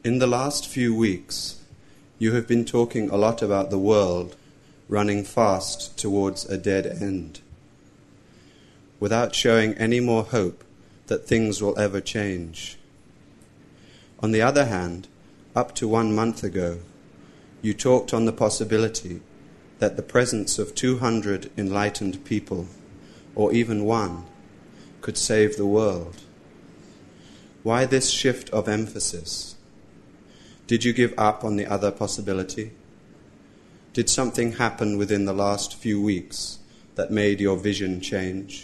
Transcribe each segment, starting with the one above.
In the last few weeks, you have been talking a lot about the world running fast towards a dead end, without showing any more hope that things will ever change. On the other hand, up to 1 month ago, you talked on the possibility that the presence of 200 enlightened people, or even one, could save the world. Why this shift of emphasis? Did you give up on the other possibility? Did something happen within the last few weeks that made your vision change?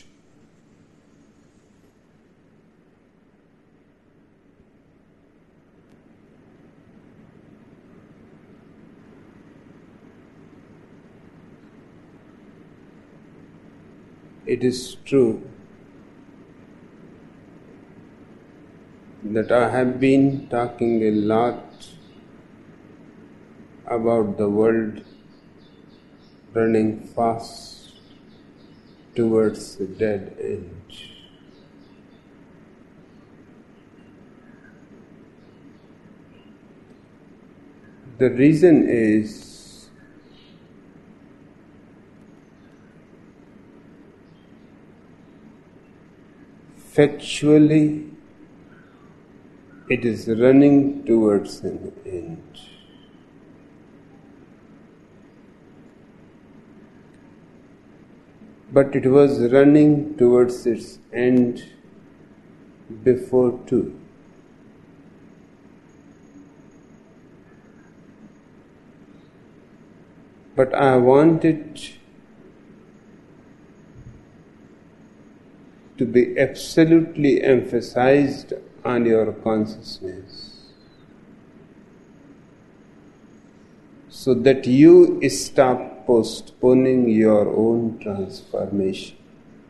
It is true that I have been talking a lot about the world running fast towards the dead end. The reason is factually it is running towards an end. But it was running towards its end before too. But I want it to be absolutely emphasized on your consciousness, so that you stop postponing your own transformation.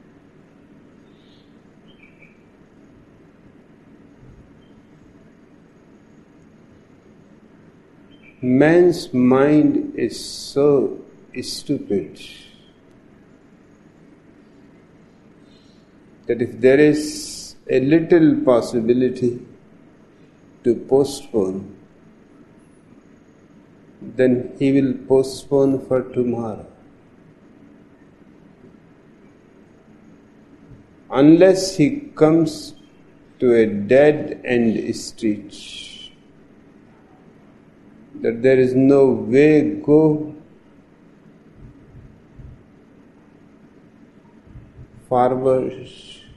Man's mind is so stupid that if there is a little possibility to postpone, then he will postpone for tomorrow. Unless he comes to a dead end street, that there is no way go forward,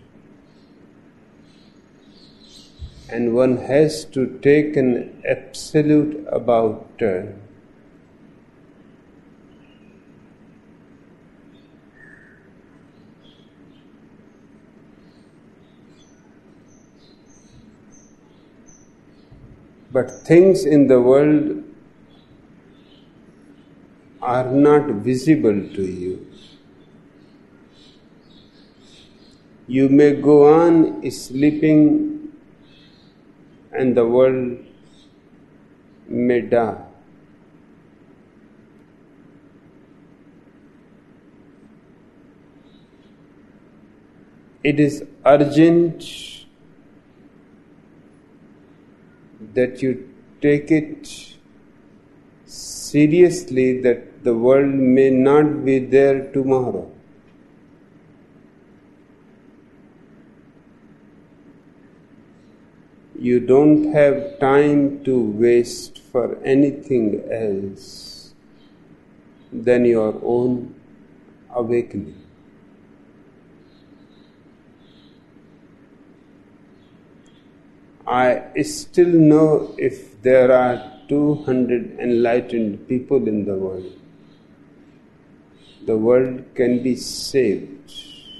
and one has to take an absolute about turn. But things in the world are not visible to you. You may go on sleeping and the world may die. It is urgent that you take it seriously that the world may not be there tomorrow. You don't have time to waste for anything else than your own awakening. I still know if there are 200 enlightened people in the world can be saved.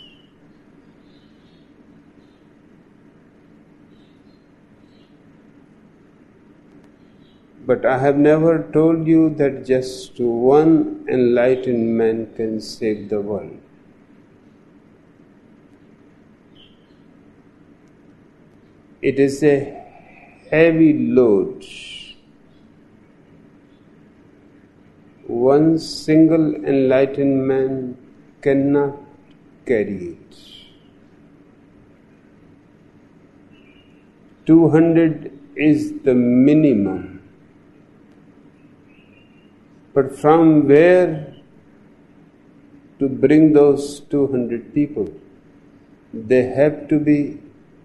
But I have never told you that just one enlightened man can save the world. It is a heavy load. One single enlightened man cannot carry it. 200 is the minimum. But from where to bring those 200 people? They have to be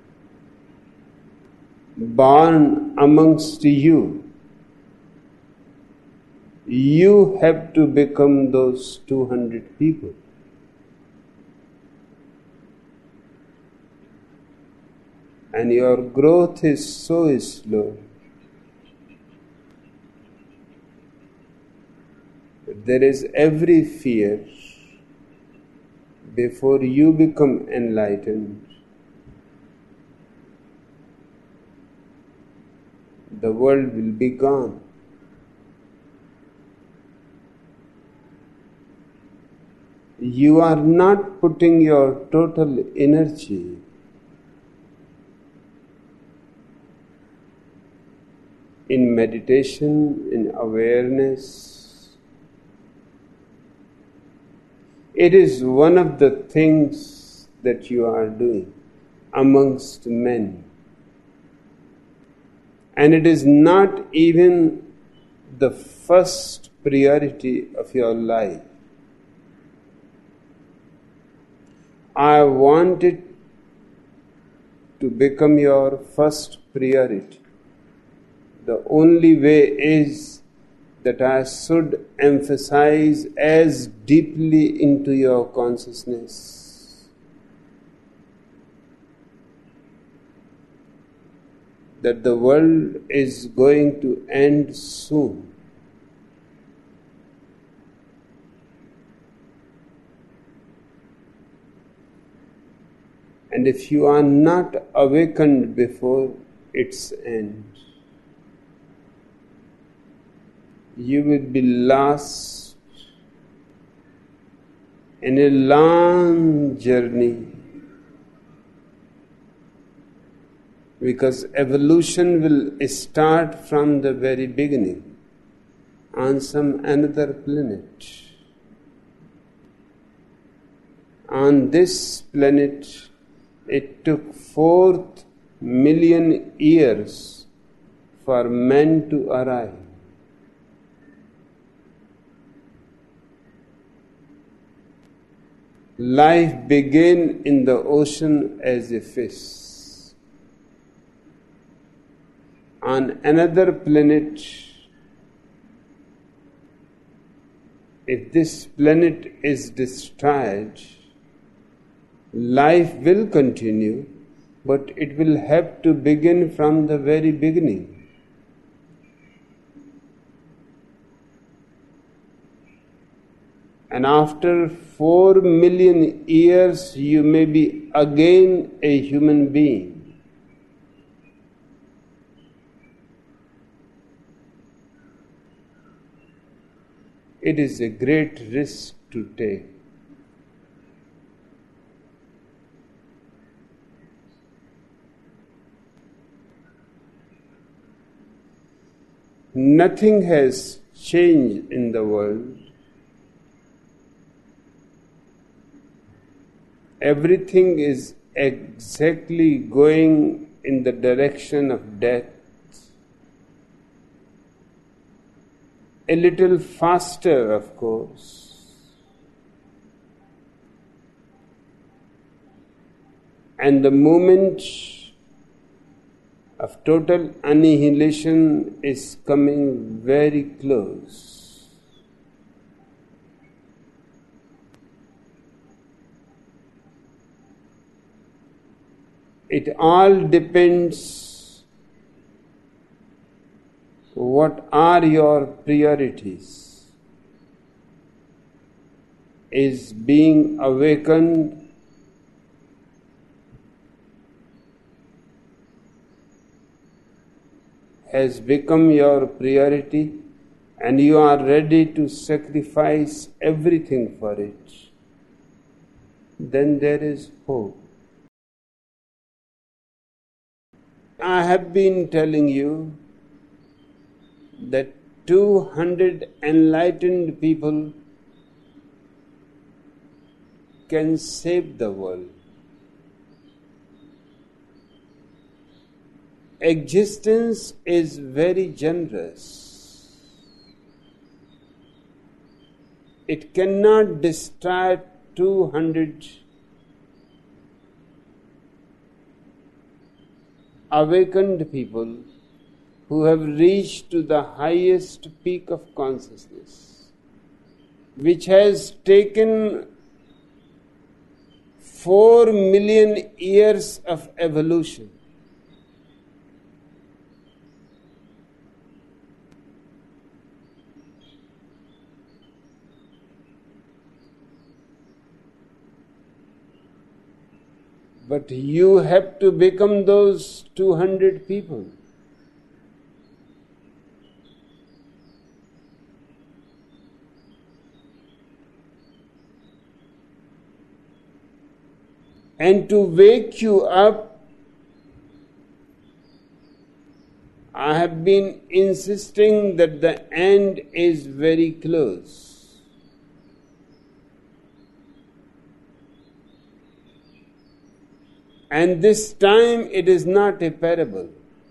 born amongst you. You have to become those 200 people. And your growth is so slow that there is every fear before you become enlightened. The world will be gone. You are not putting your total energy in meditation, in awareness. It is one of the things that you are doing amongst men. And it is not even the first priority of your life. I want it to become your first priority. The only way is that I should emphasize as deeply into your consciousness that the world is going to end soon. And if you are not awakened before its end, you will be lost in a long journey, because evolution will start from the very beginning on some another planet. On this planet, it took 4 million years for men to arrive. Life began in the ocean as a fish. On another planet, if this planet is destroyed, life will continue, but it will have to begin from the very beginning. And after 4 million years, you may be again a human being. It is a great risk to take. Nothing has changed in the world. Everything is exactly going in the direction of death. A little faster, of course. And the moment of total annihilation is coming very close. It all depends what are your priorities. Is being awakened has become your priority and you are ready to sacrifice everything for it, then there is hope. I have been telling you that 200 enlightened people can save the world. existence is very generous. It cannot destroy 200 awakened people who have reached to the highest peak of consciousness, which has taken 4 million years of evolution. But you have to become those 200 people. And to wake you up, I have been insisting that the end is very close. And this time it is not a parable.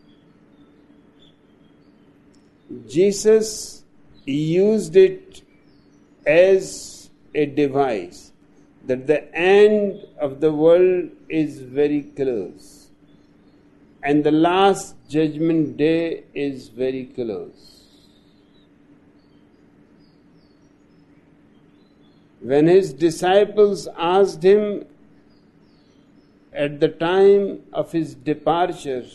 Jesus used it as a device, that the end of the world is very close and the last judgment day is very close. When his disciples asked him at the time of his departure,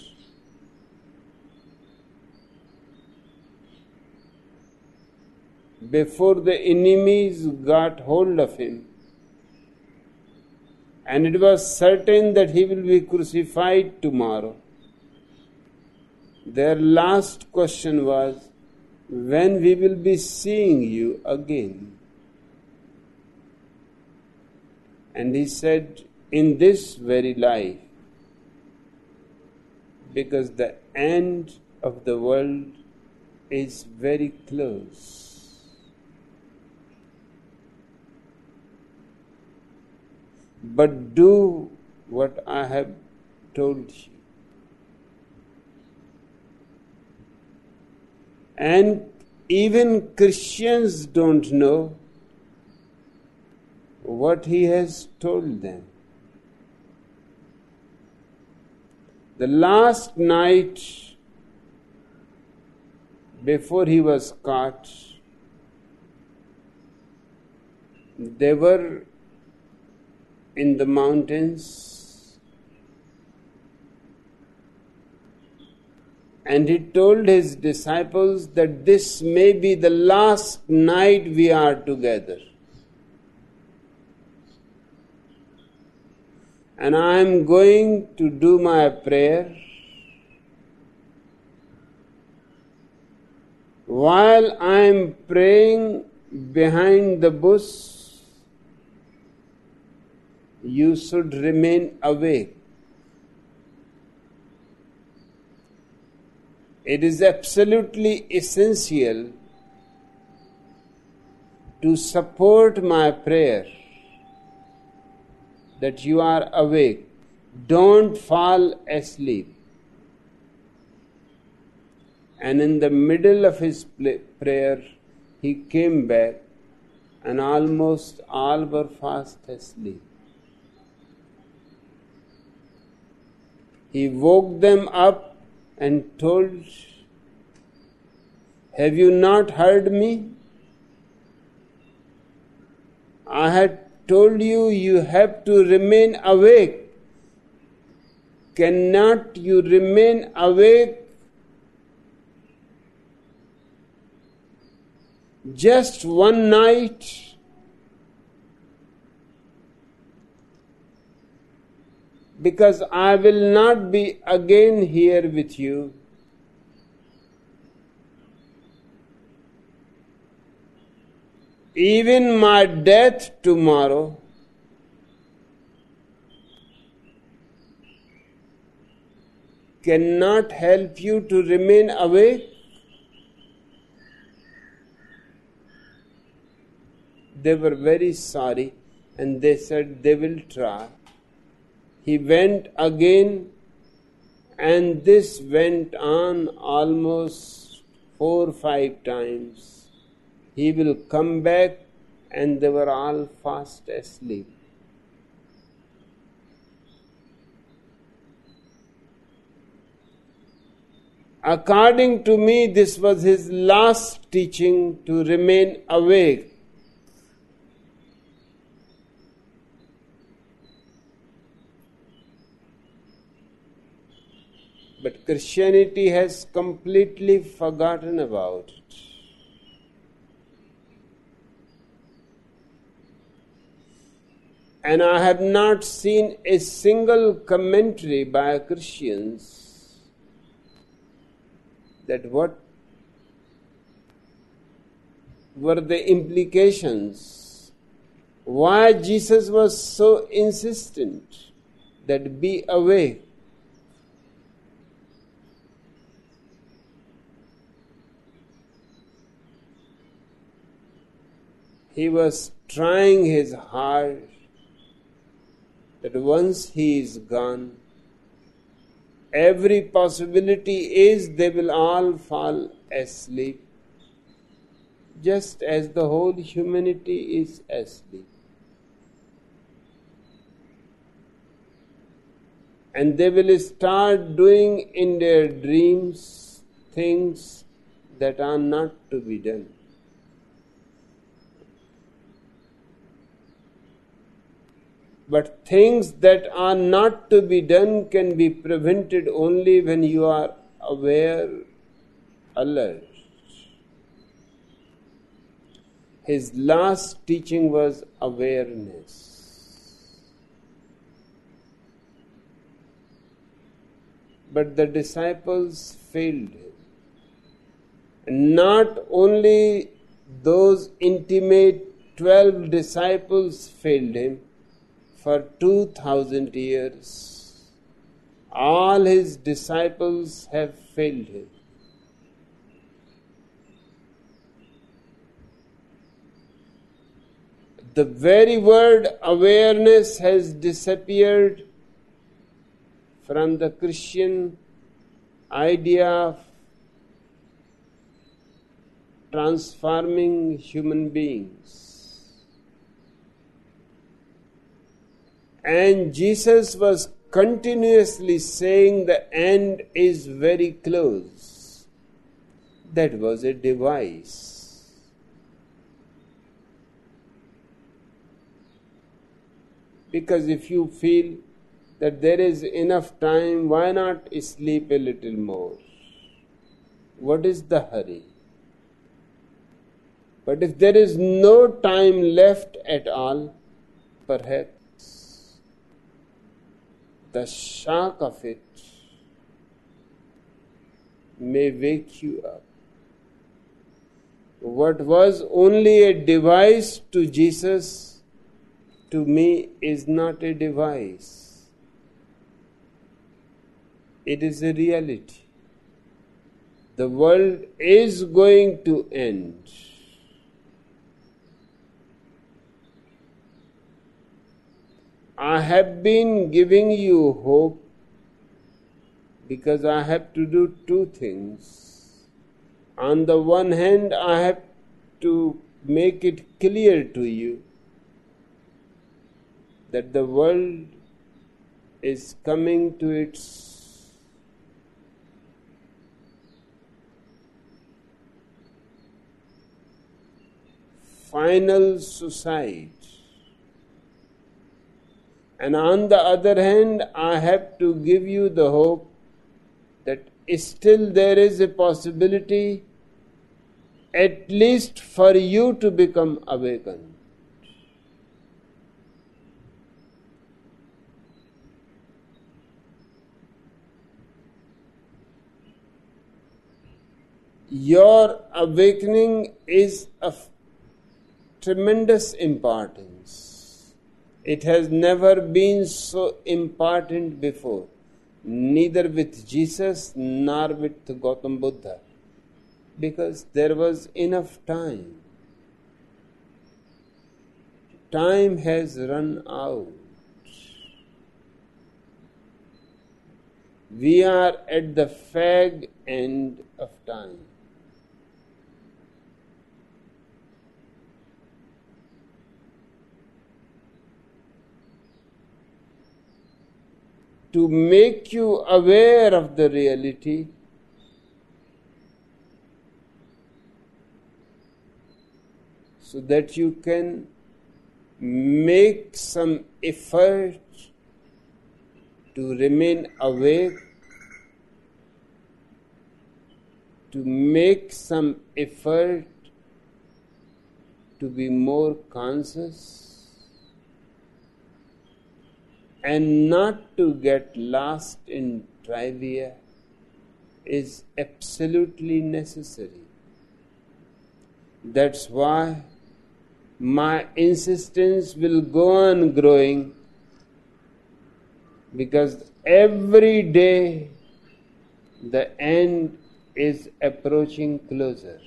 before the enemies got hold of him, and it was certain that he will be crucified tomorrow, their last question was, when we will be seeing you again? And he said, in this very life, because the end of the world is very close. But do what I have told you. And even Christians don't know what he has told them. The last night before he was caught, they were in the mountains, and he told his disciples that this may be the last night we are together. And I am going to do my prayer. While I am praying behind the bush, you should remain awake. It is absolutely essential to support my prayer that you are awake. Don't fall asleep. And in the middle of his prayer, he came back, and almost all were fast asleep. He woke them up and told, have you not heard me? I had told you, you have to remain awake. Cannot you remain awake just one night? Because I will not be again here with you. Even my death tomorrow cannot help you to remain awake. They were very sorry, and they said they will try. He went again And this went on almost 4-5 times. He will come back, and they were all fast asleep. According to me, this was his last teaching, to remain awake. But Christianity has completely forgotten about it. And I have not seen a single commentary by Christians that what were the implications, why Jesus was so insistent that be awake. He was trying his hard that once he is gone, every possibility is they will all fall asleep, just as the whole humanity is asleep. And they will start doing in their dreams things that are not to be done. But things that are not to be done can be prevented only when you are aware, alert. His last teaching was awareness. But the disciples failed him. And not only those intimate 12 disciples failed him, for 2000 years, all his disciples have failed him. The very word awareness has disappeared from the Christian idea of transforming human beings. And Jesus was continuously saying the end is very close. That was a device. Because if you feel that there is enough time, why not sleep a little more? What is the hurry? But if there is no time left at all, perhaps the shock of it may wake you up. What was only a device to Jesus, to me is not a device. It is a reality. The world is going to end. I have been giving you hope because I have to do two things. On the one hand, I have to make it clear to you that the world is coming to its final suicide. And on the other hand, I have to give you the hope that still there is a possibility, at least for you to become awakened. Your awakening is of tremendous importance. It has never been so important before, neither with Jesus nor with Gautam Buddha, because there was enough time. Time has run out. We are at the fag end of time. To make you aware of the reality, so that you can make some effort to remain awake, to make some effort to be more conscious, and not to get lost in trivia is absolutely necessary. That's why my insistence will go on growing, because every day the end is approaching closer.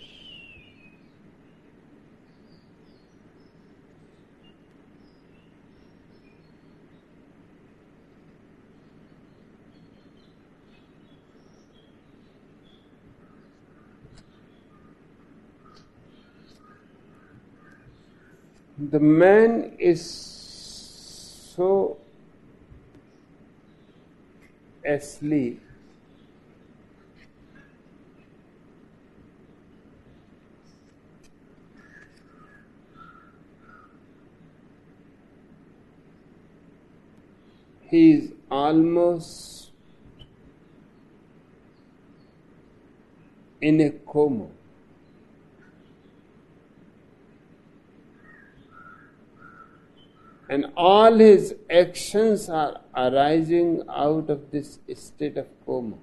The man is so asleep he is almost in a coma. And all his actions are arising out of this state of coma.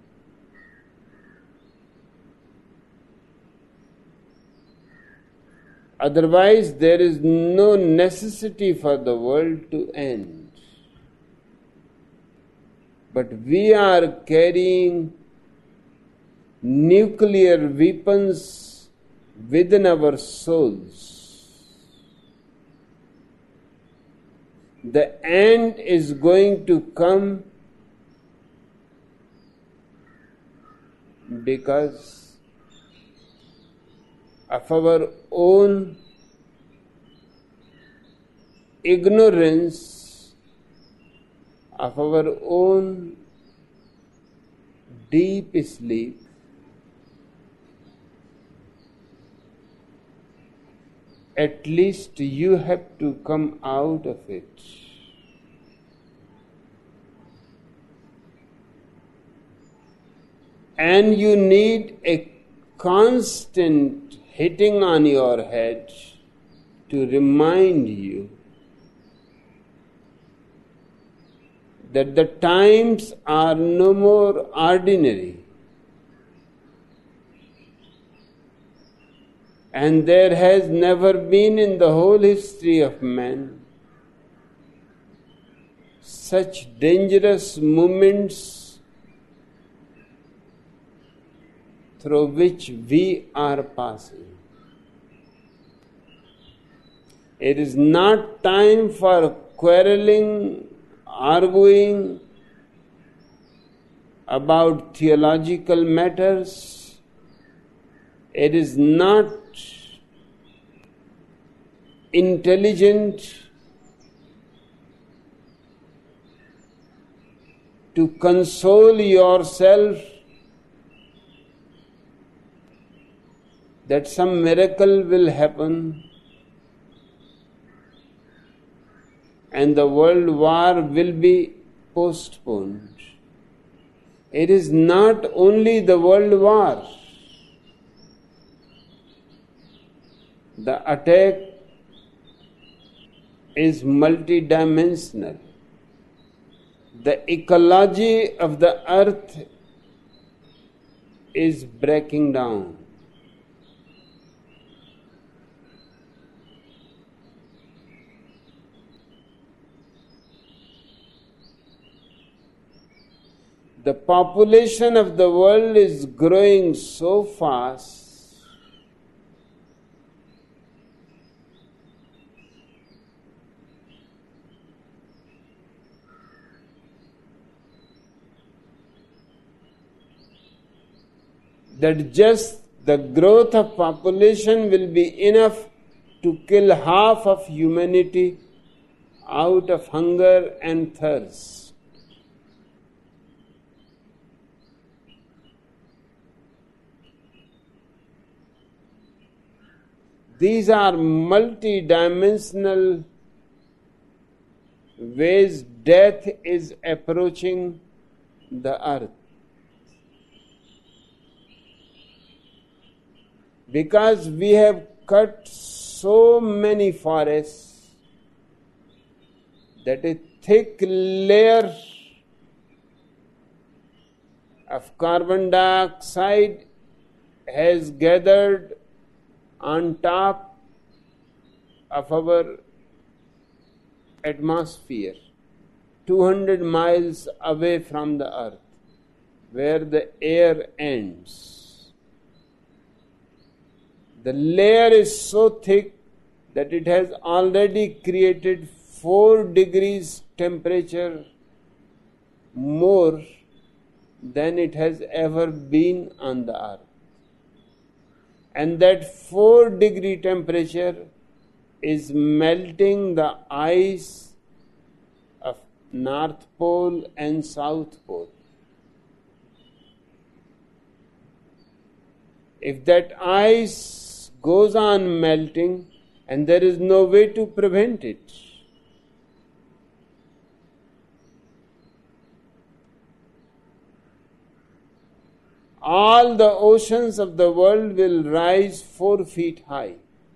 Otherwise, there is no necessity for the world to end. But we are carrying nuclear weapons within our souls. The end is going to come because of our own ignorance, of our own deep sleep. At least you have to come out of it. And you need a constant hitting on your head to remind you that the times are no more ordinary. And there has never been in the whole history of man such dangerous moments through which we are passing. It is not time for quarreling, arguing about theological matters. It is not intelligent to console yourself that some miracle will happen and the world war will be postponed. It is not only the world war. The attack is multidimensional. The ecology of the earth is breaking down. The population of the world is growing so fast that just the growth of population will be enough to kill half of humanity out of hunger and thirst. These are multi-dimensional ways death is approaching the earth. Because we have cut so many forests that a thick layer of carbon dioxide has gathered on top of our atmosphere, 200 miles away from the earth, where the air ends. The layer is so thick that it has already created 4 degrees temperature more than it has ever been on the earth. And that 4-degree temperature is melting the ice of North Pole and South Pole. If that ice goes on melting and there is no way to prevent it, all the oceans of the world will rise 4 feet high.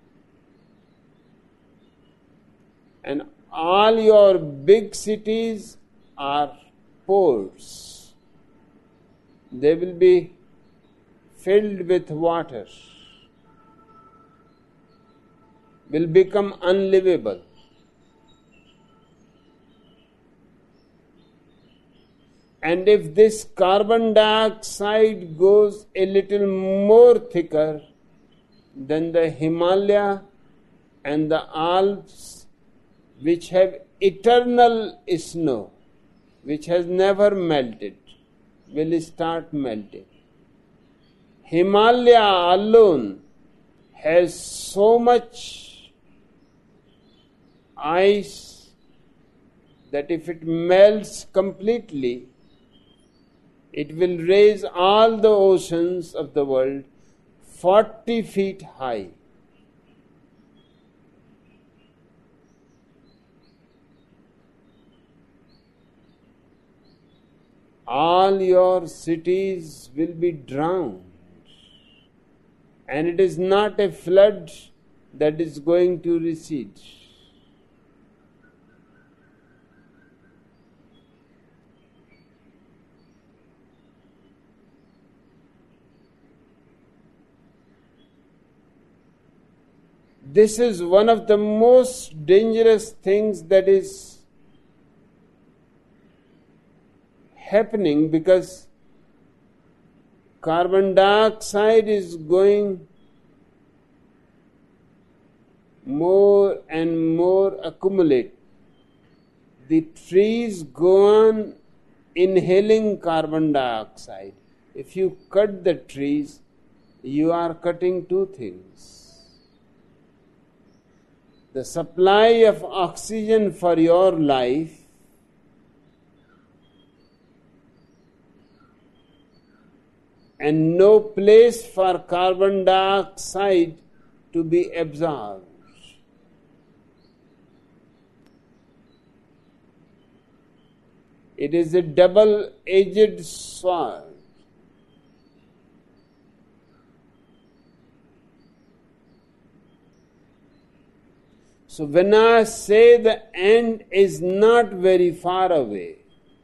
And all your big cities are ports. They will be filled with water, will become unlivable. And if this carbon dioxide goes a little more thicker, then the Himalaya and the Alps, which have eternal snow, which has never melted, will start melting. Himalaya alone has so much ice that if it melts completely, it will raise all the oceans of the world 40 feet high. All your cities will be drowned. And it is not a flood that is going to recede. This is one of the most dangerous things that is happening, because carbon dioxide is going more and more accumulate. The trees go on inhaling carbon dioxide. If you cut the trees, you are cutting 2 things. The supply of oxygen for your life and no place for carbon dioxide to be absorbed. It is a double-edged sword. So when I say the end is not very far away,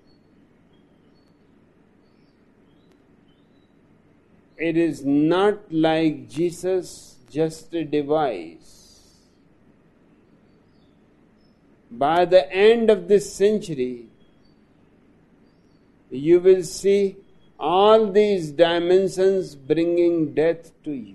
it is not like Jesus, just a device. By the end of this century, you will see all these dimensions bringing death to you.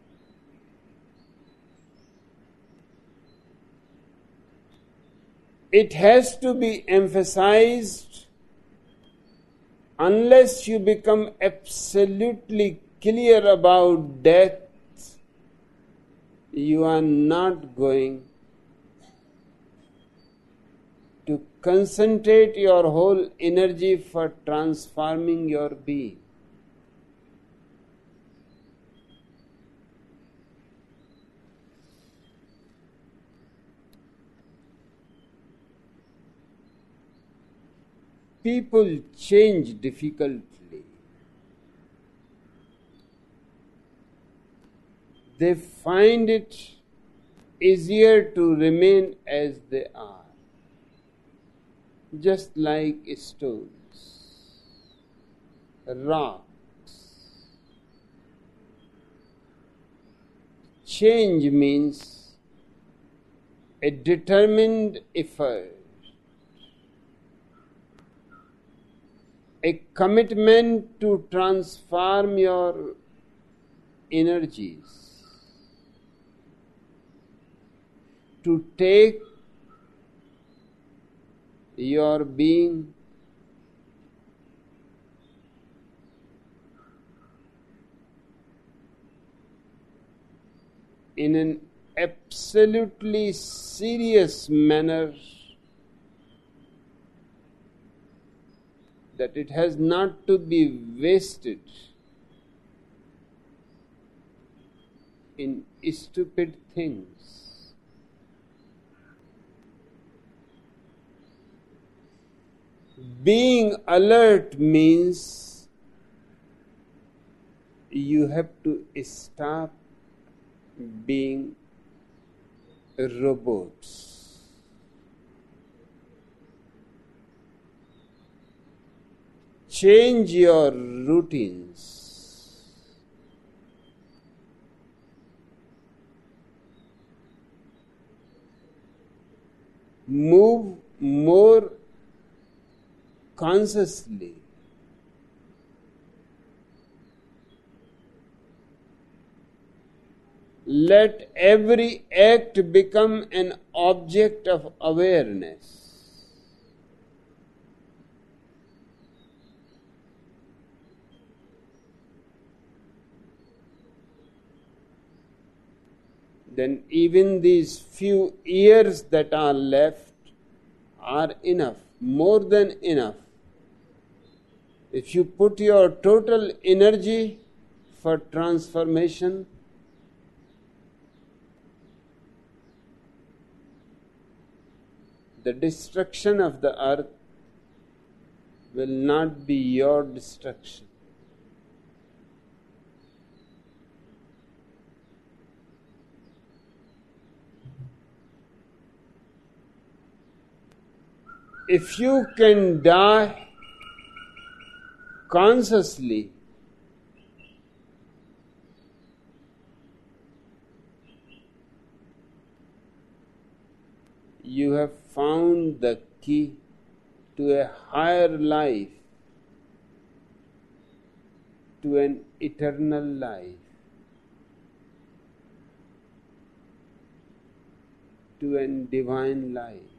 It has to be emphasized, unless you become absolutely clear about death, you are not going to concentrate your whole energy for transforming your being. People change difficultly. They find it easier to remain as they are, just like stones, rocks. Change means a determined effort, a commitment to transform your energies, to take your being in an absolutely serious manner, that it has not to be wasted in stupid things. Being alert means you have to stop being robots. Change your routines. Move more consciously. Let every act become an object of awareness. Then even these few years that are left are enough, more than enough. If you put your total energy for transformation, the destruction of the earth will not be your destruction. If you can die consciously, you have found the key to a higher life, to an eternal life, to a divine life.